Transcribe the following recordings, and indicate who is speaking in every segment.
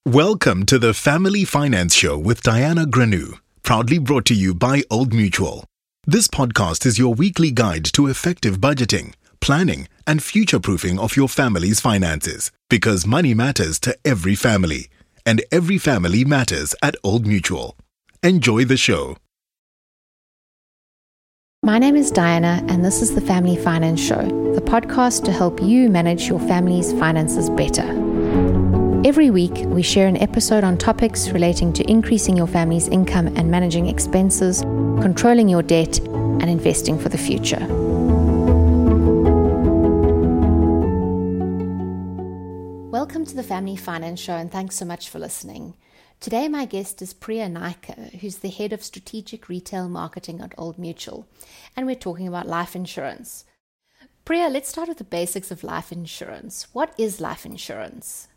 Speaker 1: Welcome to the Family Finance Show with Diana Granu, proudly brought to you by Old Mutual. This podcast is your weekly guide to effective budgeting, planning, and future-proofing of your family's finances. Because money matters to every family, and every family matters at Old Mutual. Enjoy the show.
Speaker 2: My name is Diana, and this is the Family Finance Show, the podcast to help you manage your family's finances better. Every week, we share an episode on topics relating to increasing your family's income and managing expenses, controlling your debt, and investing for the future. Welcome to the Family Finance Show, and thanks so much for listening. Today, my guest is Priya Naika, who's the head of strategic retail marketing at Old Mutual, and we're talking about life insurance. Priya, let's start with the basics of life insurance. What is life insurance?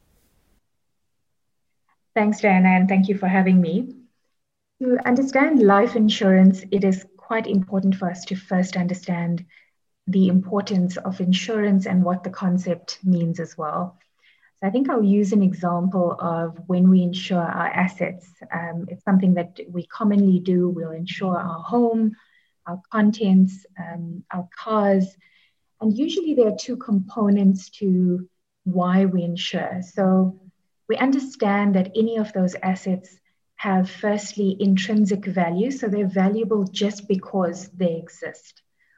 Speaker 3: Thanks, Diana, and thank you for having me. To understand life insurance, it is quite important for us to first understand the importance of insurance and what the concept means as well. So I think I'll use an example of when we insure our assets. It's something that we commonly do. We'll insure our home, our contents, our cars. And usually there are two components to why we insure. So we understand that any of those assets have firstly intrinsic value. So they're valuable just because they exist.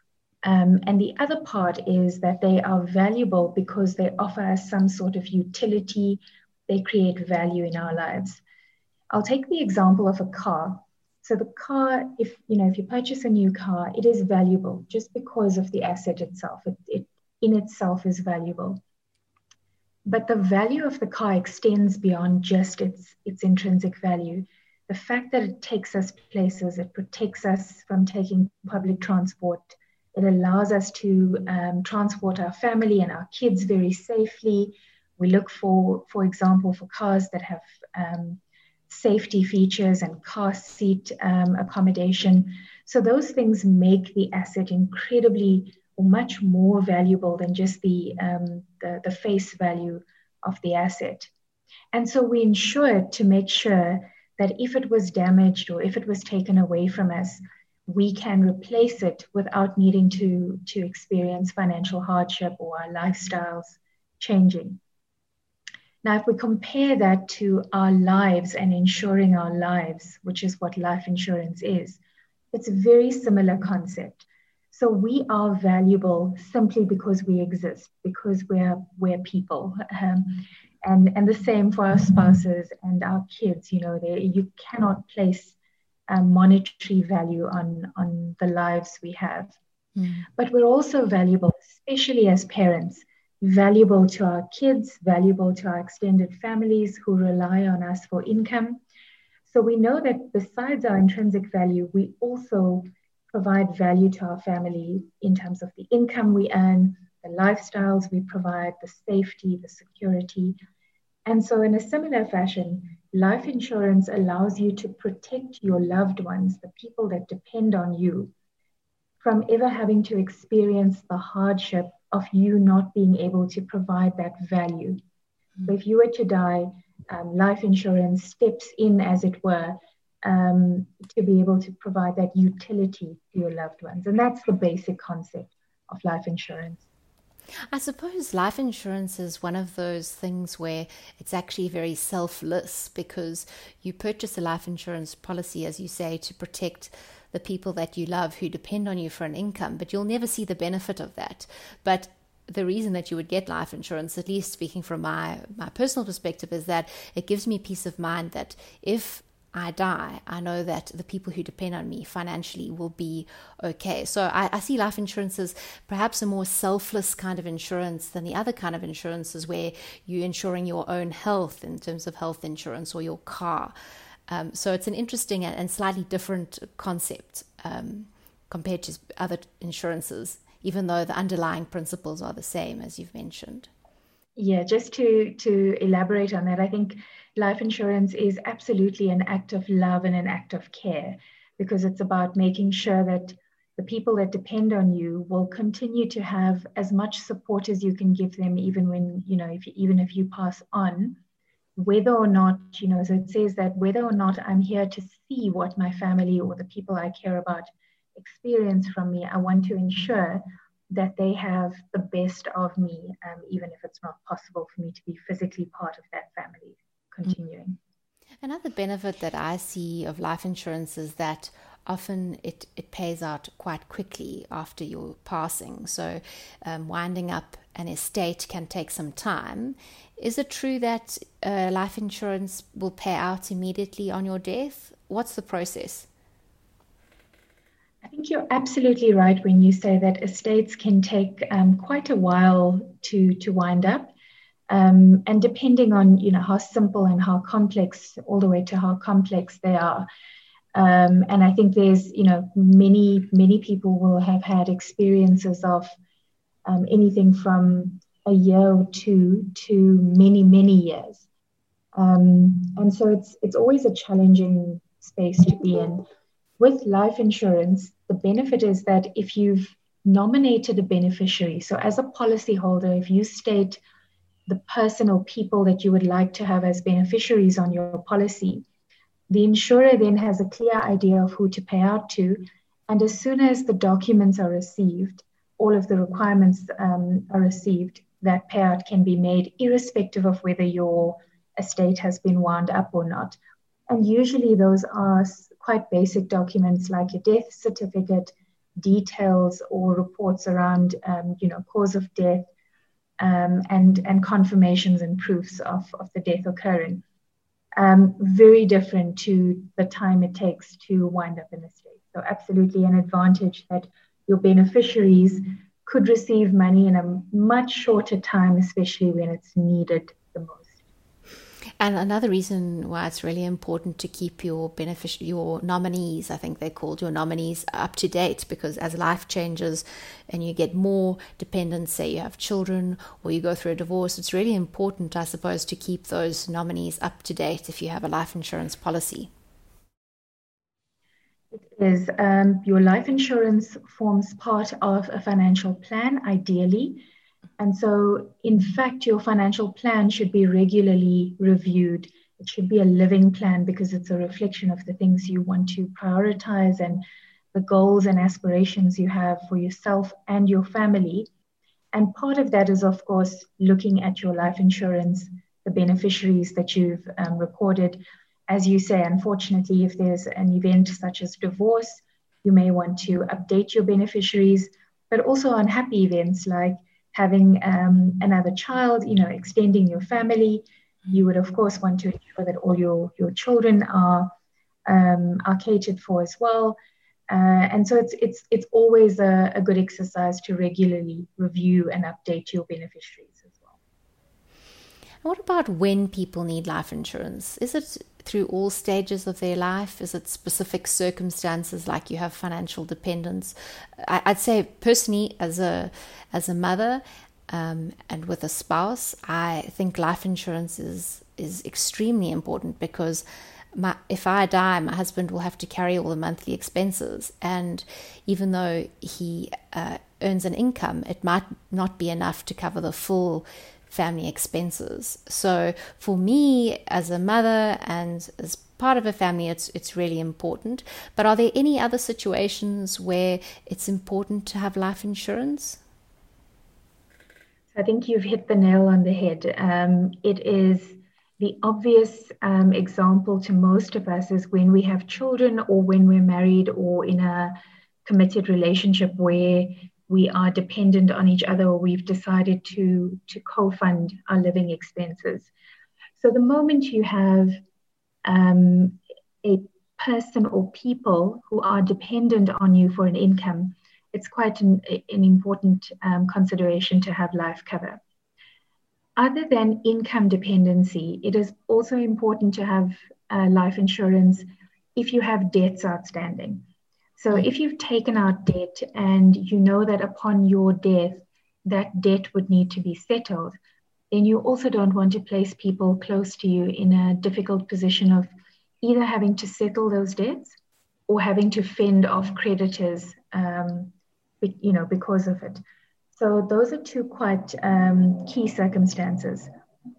Speaker 3: And the other part is that they are valuable because they offer us some sort of utility. They create value in our lives. I'll take the example of a car. So the car, if you purchase a new car, it is valuable just because of the asset itself. It in itself is valuable. But the value of the car extends beyond just its intrinsic value. The fact that it takes us places, it protects us from taking public transport. It allows us to transport our family and our kids very safely. We look for example, for cars that have safety features and car seat accommodation. So those things make the asset incredibly or much more valuable than just the face value of the asset. And so we insure it to make sure that if it was damaged or if it was taken away from us, we can replace it without needing to experience financial hardship or our lifestyles changing. Now, if we compare that to our lives and insuring our lives, which is what life insurance is, it's a very similar concept. So we are valuable simply because we exist, because we're people. And the same for our spouses and our kids. You cannot place monetary value on the lives we have. But we're also valuable, especially as parents, valuable to our kids, valuable to our extended families who rely on us for income. So we know that besides our intrinsic value, we also provide value to our family in terms of the income we earn, the lifestyles we provide, the safety, the security. And so in a similar fashion, life insurance allows you to protect your loved ones, the people that depend on you, from ever having to experience the hardship of you not being able to provide that value. So if you were to die, life insurance steps in, as it were, to be able to provide that utility to your loved ones. And that's the basic concept of life insurance.
Speaker 2: I suppose life insurance is one of those things where it's actually very selfless, because you purchase a life insurance policy, as you say, to protect the people that you love who depend on you for an income, but you'll never see the benefit of that. But the reason that you would get life insurance, at least speaking from my personal perspective, is that it gives me peace of mind that if I die, I know that the people who depend on me financially will be okay. So I see life insurance as perhaps a more selfless kind of insurance than the other kind of insurances where you're insuring your own health in terms of health insurance or your car. So it's an interesting and slightly different concept compared to other insurances, even though the underlying principles are the same, as you've mentioned.
Speaker 3: Yeah, just to elaborate on that, I think life insurance is absolutely an act of love and an act of care, because it's about making sure that the people that depend on you will continue to have as much support as you can give them, even when, even if you pass on. whether or not, so it says that whether or not I'm here to see what my family or the people I care about experience from me, I want to ensure that they have the best of me, even if it's not possible for me to be physically part of that family continuing.
Speaker 2: Another benefit that I see of life insurance is that often it pays out quite quickly after your passing. So winding up an estate can take some time. Is it true that life insurance will pay out immediately on your death? What's the process?
Speaker 3: I think you're absolutely right when you say that estates can take quite a while to wind up. And depending on, how simple and how complex, all the way to how complex they are. And I think there's, many people will have had experiences of anything from a year or two to many, many years. And so it's always a challenging space to be in. With life insurance, the benefit is that if you've nominated a beneficiary, so as a policyholder, if you state the person or people that you would like to have as beneficiaries on your policy, the insurer then has a clear idea of who to pay out to. And as soon as the documents are received, all of the requirements are received, that payout can be made irrespective of whether your estate has been wound up or not. And usually those are quite basic documents like your death certificate, details or reports around, cause of death, and confirmations and proofs of the death occurring. Very different to the time it takes to wind up an estate. So absolutely an advantage that your beneficiaries could receive money in a much shorter time, especially when it's needed the most.
Speaker 2: And another reason why it's really important to keep your nominees, I think they're called your nominees, up to date, because as life changes and you get more dependents, say you have children or you go through a divorce, it's really important, I suppose, to keep those nominees up to date if you have a life insurance policy.
Speaker 3: It is. Your life insurance forms part of a financial plan, ideally. And so, in fact, your financial plan should be regularly reviewed. It should be a living plan because it's a reflection of the things you want to prioritize and the goals and aspirations you have for yourself and your family. And part of that is, of course, looking at your life insurance, the beneficiaries that you've recorded. As you say, unfortunately, if there's an event such as divorce, you may want to update your beneficiaries, but also unhappy events like having another child, extending your family. You would, of course, want to ensure that all your children are catered for as well. And so it's always a good exercise to regularly review and update your beneficiaries as well.
Speaker 2: What about when people need life insurance? Is it through all stages of their life? Is it specific circumstances like you have financial dependence? I'd say personally, as a mother and with a spouse, I think life insurance is extremely important because if I die, my husband will have to carry all the monthly expenses. And even though he earns an income, it might not be enough to cover the full family expenses. So for me as a mother and as part of a family, it's really important. But are there any other situations where it's important to have life insurance?
Speaker 3: I think you've hit the nail on the head. It is the obvious example to most of us is when we have children or when we're married or in a committed relationship where we are dependent on each other or we've decided to co-fund our living expenses. So the moment you have a person or people who are dependent on you for an income, it's quite an important consideration to have life cover. Other than income dependency, it is also important to have life insurance if you have debts outstanding. So if you've taken out debt and you know that upon your death, that debt would need to be settled, then you also don't want to place people close to you in a difficult position of either having to settle those debts or having to fend off creditors, because of it. So those are two quite key circumstances.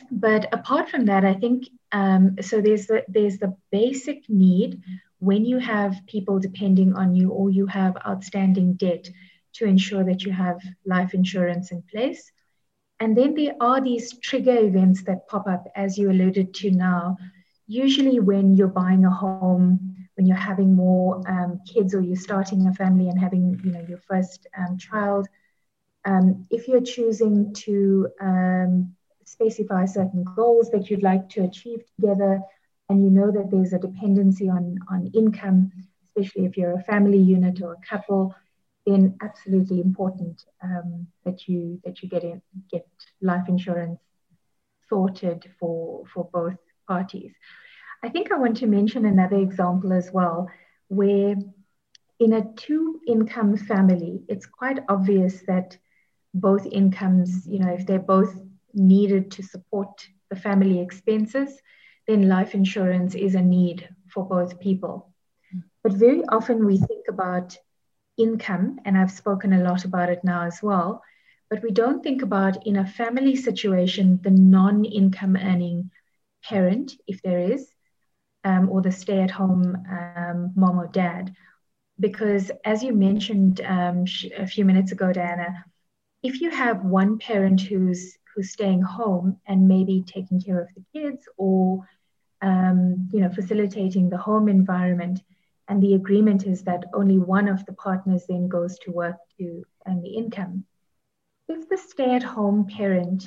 Speaker 3: But apart from that, I think so. There's the basic need when you have people depending on you or you have outstanding debt to ensure that you have life insurance in place. And then there are these trigger events that pop up, as you alluded to now. Usually, when you're buying a home, when you're having more kids, or you're starting a family and having, your first child, if you're choosing to specify certain goals that you'd like to achieve together, and you know that there's a dependency on income, especially if you're a family unit or a couple, then absolutely important that you get life insurance sorted for both parties. I think I want to mention another example as well, where in a two-income family, it's quite obvious that both incomes, if they're both needed to support the family expenses, then life insurance is a need for both people. But very often we think about income, and I've spoken a lot about it now as well, but we don't think about, in a family situation, the non-income earning parent, if there is, or the stay-at-home mom or dad. Because as you mentioned a few minutes ago, Diana, if you have one parent who's staying home and maybe taking care of the kids, or facilitating the home environment, and the agreement is that only one of the partners then goes to work to earn the income. If the stay-at-home parent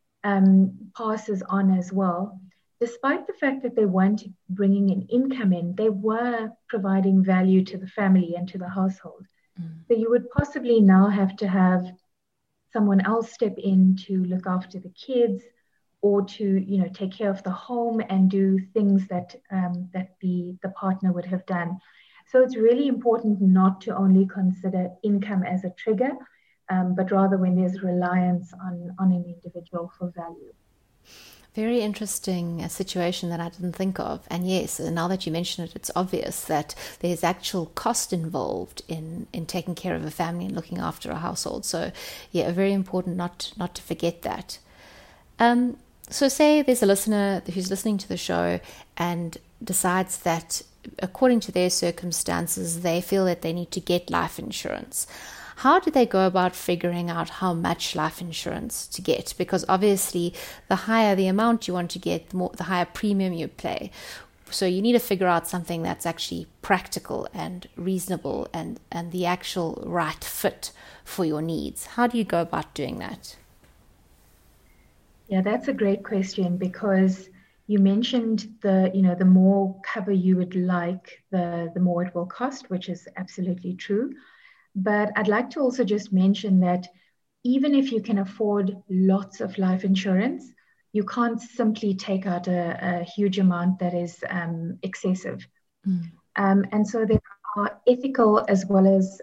Speaker 3: passes on as well, despite the fact that they weren't bringing an income in, they were providing value to the family and to the household. So you would possibly now have to have someone else step in to look after the kids, or to take care of the home and do things that the partner would have done. So it's really important not to only consider income as a trigger, but rather when there's reliance on an individual for value.
Speaker 2: Very interesting situation that I didn't think of. And yes, now that you mention it, it's obvious that there's actual cost involved in taking care of a family and looking after a household. So yeah, very important not to forget that. So say there's a listener who's listening to the show and decides that according to their circumstances, they feel that they need to get life insurance. How do they go about figuring out how much life insurance to get? Because obviously the higher the amount you want to get, the higher premium you pay. So you need to figure out something that's actually practical and reasonable and the actual right fit for your needs. How do you go about doing that?
Speaker 3: Yeah, that's a great question, because you mentioned the more cover you would like, the more it will cost, which is absolutely true. But I'd like to also just mention that even if you can afford lots of life insurance, you can't simply take out a huge amount that is excessive. And so there are ethical as well as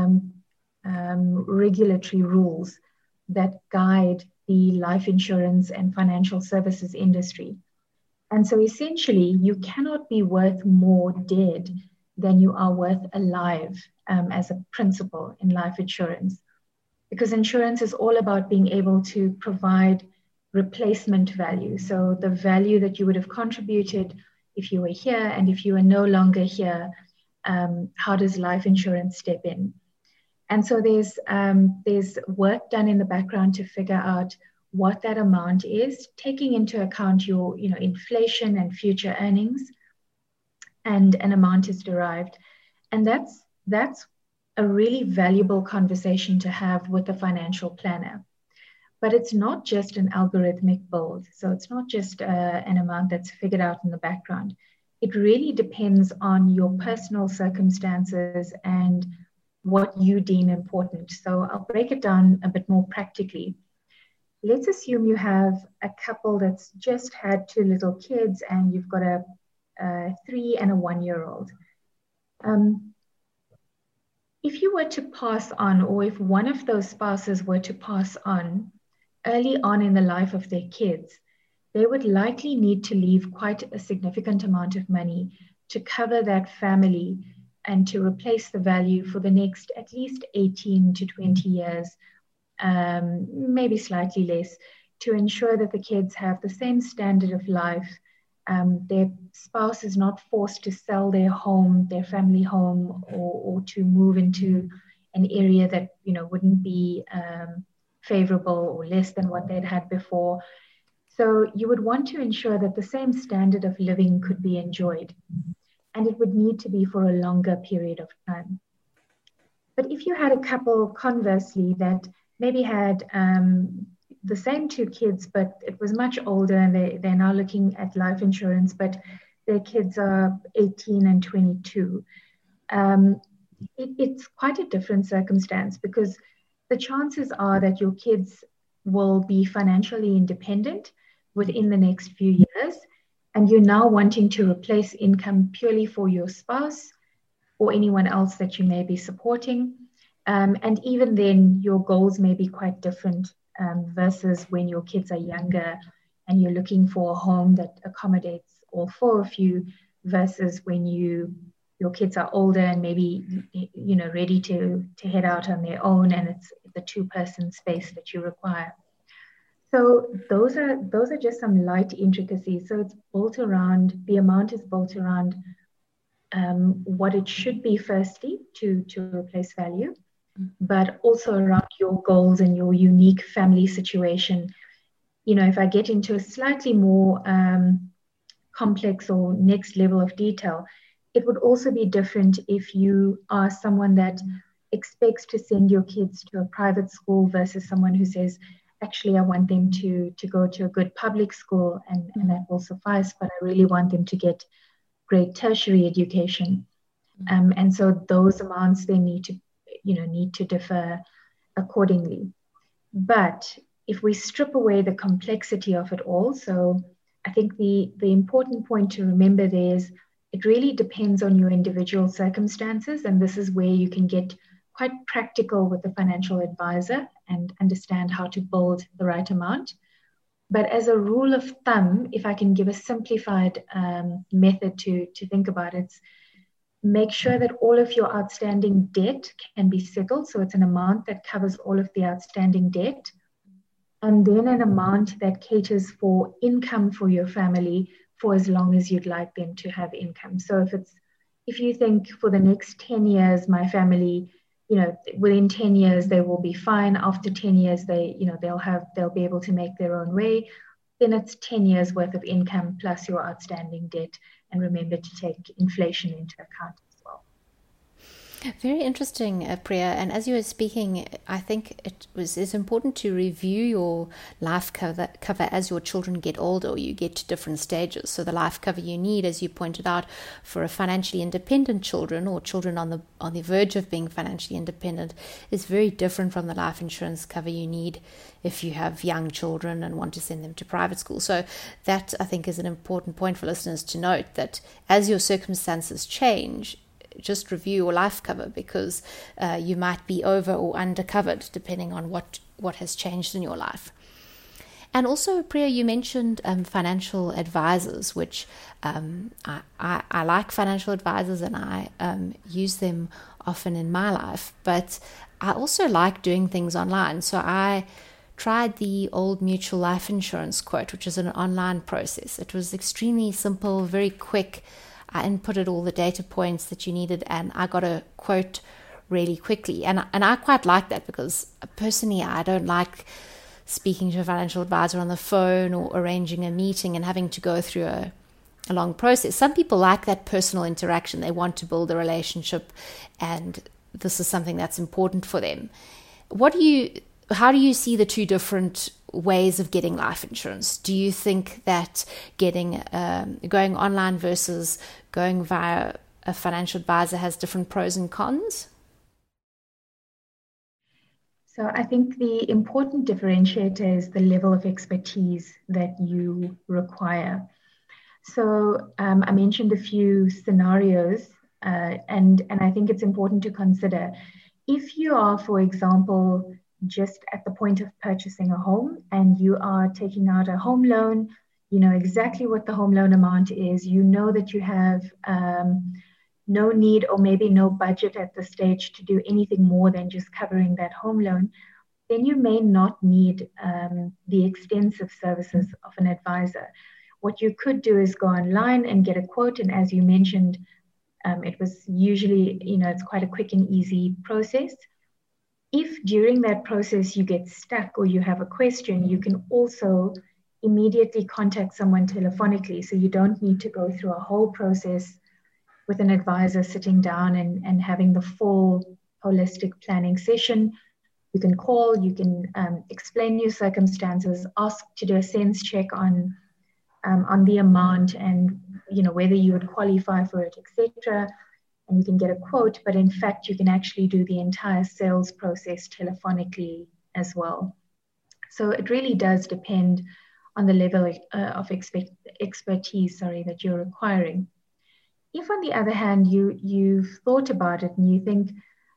Speaker 3: regulatory rules that guide the life insurance and financial services industry. And so essentially, you cannot be worth more dead than you are worth alive, as a principle in life insurance. Because insurance is all about being able to provide replacement value. So the value that you would have contributed if you were here, and if you are no longer here, how does life insurance step in? And so there's work done in the background to figure out what that amount is, taking into account your inflation and future earnings, and an amount is derived. And that's a really valuable conversation to have with a financial planner. But it's not just an algorithmic build. So it's not just an amount that's figured out in the background. It really depends on your personal circumstances and what you deem important. So I'll break it down a bit more practically. Let's assume you have a couple that's just had 2 little kids, and you've got a 3 and a 1-year-old. If you were to pass on, or if one of those spouses were to pass on early on in the life of their kids, they would likely need to leave quite a significant amount of money to cover that family and to replace the value for the next at least 18 to 20 years, maybe slightly less, to ensure that the kids have the same standard of life. Their spouse is not forced to sell their home, their family home, or to move into an area that wouldn't be favorable or less than what they'd had before. So you would want to ensure that the same standard of living could be enjoyed, and it would need to be for a longer period of time. But if you had a couple, conversely, that maybe had the same two kids, but it was much older, and they're now looking at life insurance, but their kids are 18 and 22, it's quite a different circumstance, because the chances are that your kids will be financially independent within the next few years, and you're now wanting to replace income purely for your spouse or anyone else that you may be supporting. And even then, your goals may be quite different versus when your kids are younger and you're looking for a home that accommodates all four of you, versus when your kids are older and maybe ready to head out on their own, and it's the two-person space that you require. So those are just some light intricacies. So it's built around, the amount is built around what it should be, firstly, to replace value, but also around your goals and your unique family situation. If I get into a slightly more complex or next level of detail, it would also be different if you are someone that expects to send your kids to a private school versus someone who says, actually, I want them to go to a good public school, and that will suffice, but I really want them to get great tertiary education. And so those amounts, they need to differ accordingly. But if we strip away the complexity of it all, so I think the important point to remember there is it really depends on your individual circumstances, and this is where you can get quite practical with the financial advisor and understand how to build the right amount. But as a rule of thumb, if I can give a simplified method to think about it, make sure that all of your outstanding debt can be settled. So it's an amount that covers all of the outstanding debt. And then an amount that caters for income for your family for as long as you'd like them to have income. So if you think for the next 10 years, my family, within 10 years, they will be fine. After 10 years, they'll be able to make their own way. Then it's 10 years worth of income plus your outstanding debt. And remember to take inflation into account as well.
Speaker 2: Very interesting, Priya. And as you were speaking, I think it's important to review your life cover as your children get older, or you get to different stages. So the life cover you need, as you pointed out, for a financially independent children or children on the verge of being financially independent is very different from the life insurance cover you need if you have young children and want to send them to private school. So that, I think, is an important point for listeners to note, that as your circumstances change, just review your life cover, because you might be over or under covered depending on what has changed in your life. And also, Priya, you mentioned financial advisors, which I like financial advisors, and I use them often in my life, but I also like doing things online. So I tried the Old Mutual Life Insurance Quote, which is an online process. It was extremely simple, very quick. I inputted all the data points that you needed, and I got a quote really quickly. And I quite like that, because personally, I don't like speaking to a financial advisor on the phone or arranging a meeting and having to go through a long process. Some people like that personal interaction. They want to build a relationship, and this is something that's important for them. How do you see the two different ways of getting life insurance? Do you think that going online versus going via a financial advisor has different pros and cons?
Speaker 3: So I think the important differentiator is the level of expertise that you require. So I mentioned a few scenarios, and I think it's important to consider. If you are, for example, just at the point of purchasing a home and you are taking out a home loan, you know exactly what the home loan amount is, you know that you have no need or maybe no budget at the stage to do anything more than just covering that home loan, then you may not need the extensive services of an advisor. What you could do is go online and get a quote. And as you mentioned, it was usually, it's quite a quick and easy process. If during that process you get stuck or you have a question, you can also immediately contact someone telephonically. So you don't need to go through a whole process with an advisor sitting down and having the full holistic planning session. You can call, you can explain your circumstances, ask to do a sense check on the amount and whether you would qualify for it, etc. And you can get a quote, but in fact, you can actually do the entire sales process telephonically as well. So it really does depend on the level of expertise that you're requiring. If on the other hand, you've thought about it and you think,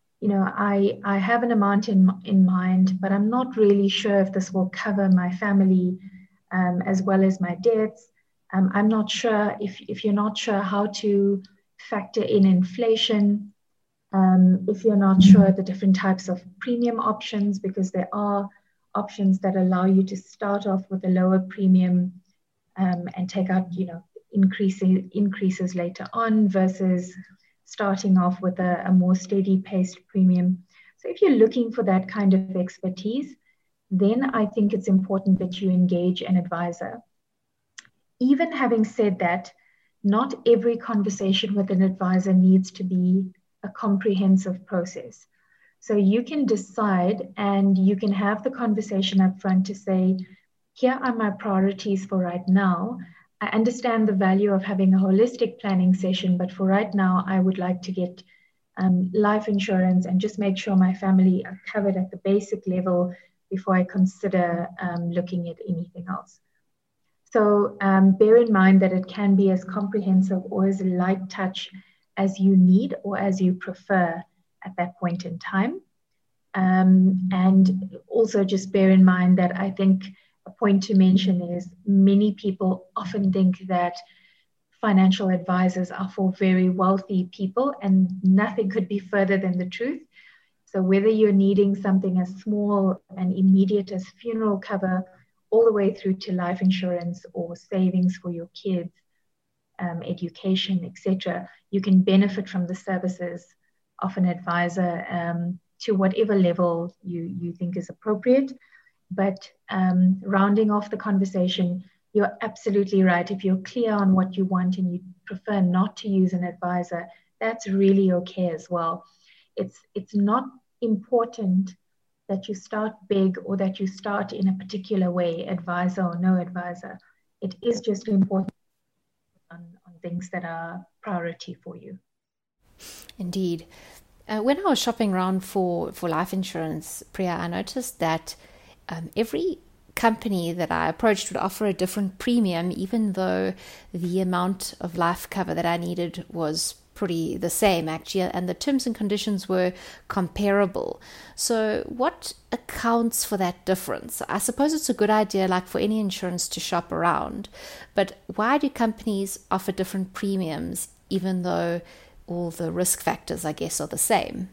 Speaker 3: I have an amount in mind, but I'm not really sure if this will cover my family as well as my debts. I'm not sure if you're not sure how to factor in inflation, if you're not sure the different types of premium options, because there are options that allow you to start off with a lower premium and take out, increases later on versus starting off with a more steady paced premium. So if you're looking for that kind of expertise, then I think it's important that you engage an advisor. Even having said that, not every conversation with an advisor needs to be a comprehensive process. So you can decide and you can have the conversation up front to say, here are my priorities for right now. I understand the value of having a holistic planning session, but for right now, I would like to get life insurance and just make sure my family are covered at the basic level before I consider looking at anything else. So bear in mind that it can be as comprehensive or as light touch as you need or as you prefer at that point in time. And also just bear in mind that I think a point to mention is many people often think that financial advisors are for very wealthy people, and nothing could be further than the truth. So whether you're needing something as small and immediate as funeral cover, all the way through to life insurance or savings for your kids, education, etc., you can benefit from the services of an advisor to whatever level you think is appropriate. But rounding off the conversation, you're absolutely right. If you're clear on what you want and you prefer not to use an advisor, that's really okay as well. It's not important that you start big or that you start in a particular way, advisor or no advisor. It is just important on things that are priority for you.
Speaker 2: Indeed. When I was shopping around for life insurance, Priya, I noticed that every company that I approached would offer a different premium, even though the amount of life cover that I needed was pretty the same actually, and the terms and conditions were comparable. So what accounts for that difference? I suppose it's a good idea, like for any insurance, to shop around, but why do companies offer different premiums even though all the risk factors, I guess, are the same?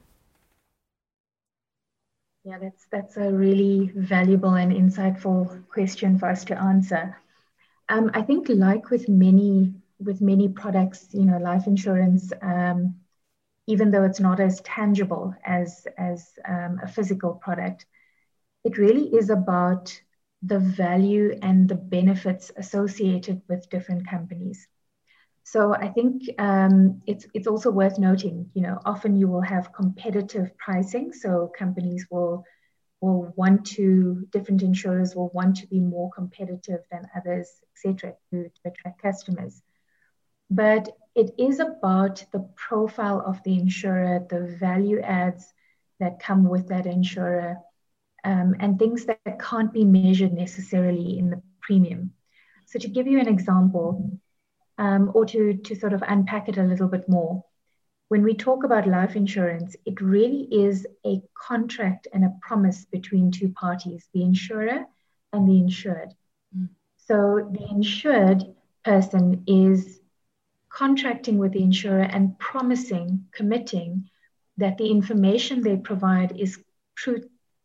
Speaker 3: Yeah, that's a really valuable and insightful question for us to answer. I think, like with many products, life insurance, even though it's not as tangible as a physical product, it really is about the value and the benefits associated with different companies. So I think it's also worth noting, often you will have competitive pricing. So companies different insurers will want to be more competitive than others, etc., to attract customers. But it is about the profile of the insurer, the value adds that come with that insurer, and things that can't be measured necessarily in the premium. So to give you an example, or to sort of unpack it a little bit more, when we talk about life insurance, it really is a contract and a promise between two parties, the insurer and the insured. So the insured person is contracting with the insurer and committing that the information they provide is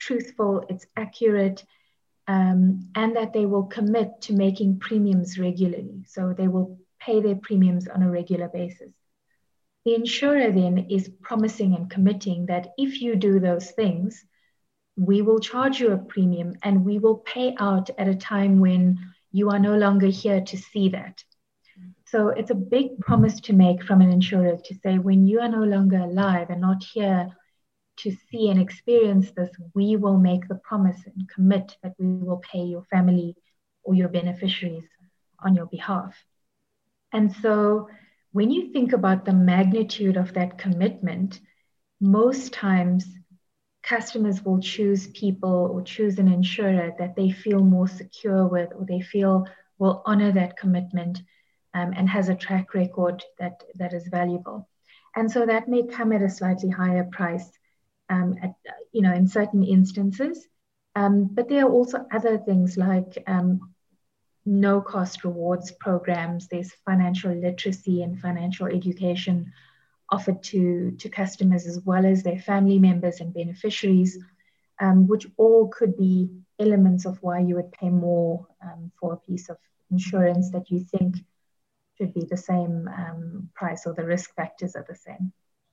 Speaker 3: truthful, it's accurate, and that they will commit to making premiums regularly. So they will pay their premiums on a regular basis. The insurer then is promising and committing that if you do those things, we will charge you a premium and we will pay out at a time when you are no longer here to see that. So it's a big promise to make from an insurer to say, when you are no longer alive and not here to see and experience this, we will make the promise and commit that we will pay your family or your beneficiaries on your behalf. And so when you think about the magnitude of that commitment, most times customers will choose people or choose an insurer that they feel more secure with, or they feel will honor that commitment and has a track record that is valuable. And so that may come at a slightly higher price in certain instances. But there are also other things like no-cost rewards programs. There's financial literacy and financial education offered to customers as well as their family members and beneficiaries, which all could be elements of why you would pay more for a piece of insurance that you think should be the same price, or the risk factors are the same.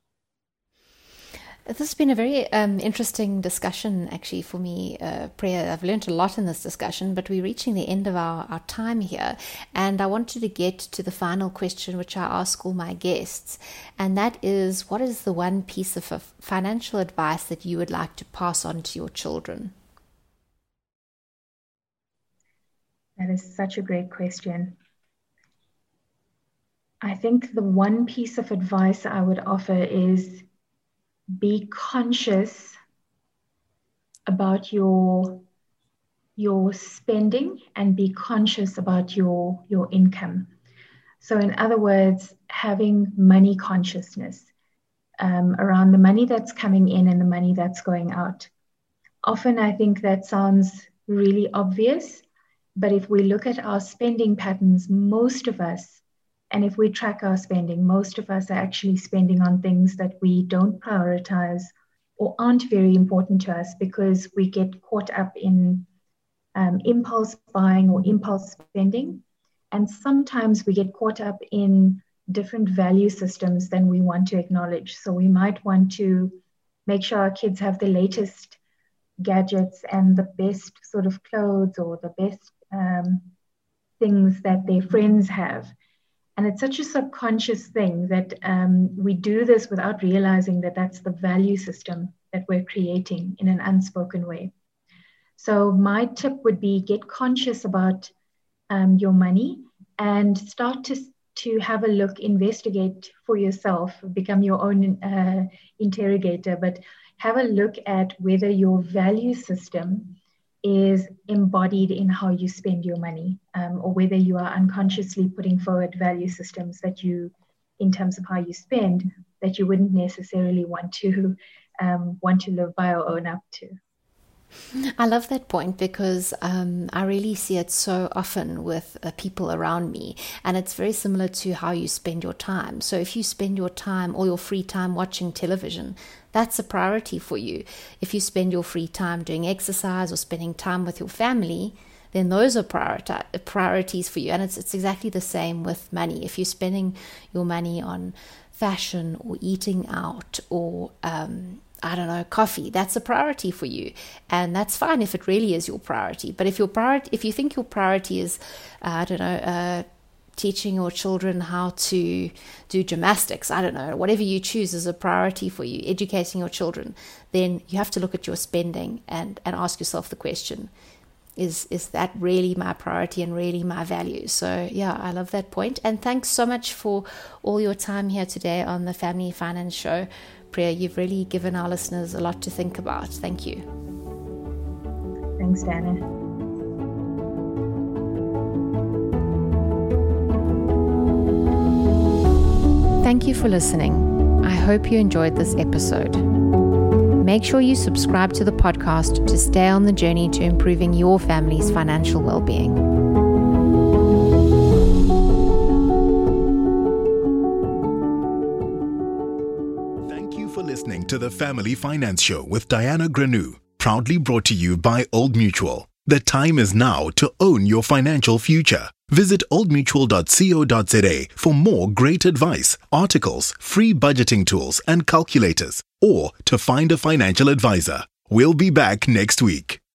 Speaker 2: This has been a very interesting discussion, actually, for me, Priya. I've learned a lot in this discussion, but we're reaching the end of our time here. And I wanted to get to the final question, which I ask all my guests. And that is, what is the one piece of financial advice that you would like to pass on to your children?
Speaker 3: That is such a great question. I think the one piece of advice I would offer is be conscious about your spending and be conscious about your income. So in other words, having money consciousness around the money that's coming in and the money that's going out. Often I think that sounds really obvious, but if we look at our spending patterns, most of us, and if we track our spending, most of us are actually spending on things that we don't prioritize or aren't very important to us, because we get caught up in impulse buying or impulse spending. And sometimes we get caught up in different value systems than we want to acknowledge. So we might want to make sure our kids have the latest gadgets and the best sort of clothes or the best things that their friends have. And it's such a subconscious thing that we do this without realizing that that's the value system that we're creating in an unspoken way. So my tip would be, get conscious about your money and start to have a look, investigate for yourself, become your own interrogator, but have a look at whether your value system is embodied in how you spend your money, or whether you are unconsciously putting forward value systems that you, in terms of how you spend, that you wouldn't necessarily want to live by or own up to.
Speaker 2: I love that point, because I really see it so often with people around me, and it's very similar to how you spend your time. So if you spend your time or your free time watching television, that's a priority for you. If you spend your free time doing exercise or spending time with your family, then those are priorities for you. And it's exactly the same with money. If you're spending your money on fashion or eating out or coffee, that's a priority for you, and that's fine if it really is your priority. But if you think your priority is, teaching your children how to do gymnastics, whatever you choose as a priority for you, educating your children, then you have to look at your spending and ask yourself the question, is that really my priority and really my value? So yeah, I love that point. And thanks so much for all your time here today on the Family Finance Show. Priya, you've really given our listeners a lot to think about. Thank you.
Speaker 3: Thanks, Dana.
Speaker 2: Thank you for listening. I hope you enjoyed this episode. Make sure you subscribe to the podcast to stay on the journey to improving your family's financial well-being.
Speaker 1: Listening to the Family Finance Show with Diana Grenou. proudly brought to you by Old Mutual. The time is now to own your financial future. Visit oldmutual.co.za for more great advice, articles, free budgeting tools and calculators, or to find a financial advisor. We'll be back next week.